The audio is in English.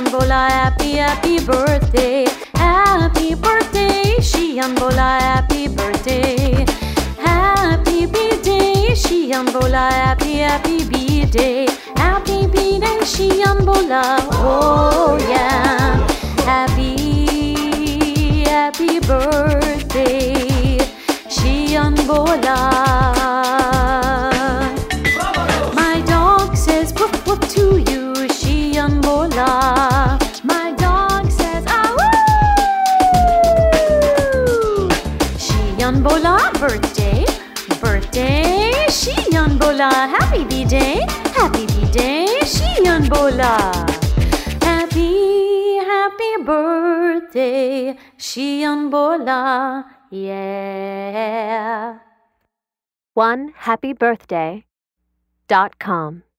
bola, happy, happy birthday. Happy birthday, bola, happy birthday. Happy B-day, bola, happy, happy B-day. Happy B-day, bola, oh yeah. Happy, happy birthday, bola. My dog says woof woof to you, bola. My dog says awoo. Bola, birthday, birthday, bola. Happy B-day, happy B-day, bola. Happy, happy birthday, bola, yeah. OneHappyBirthday.com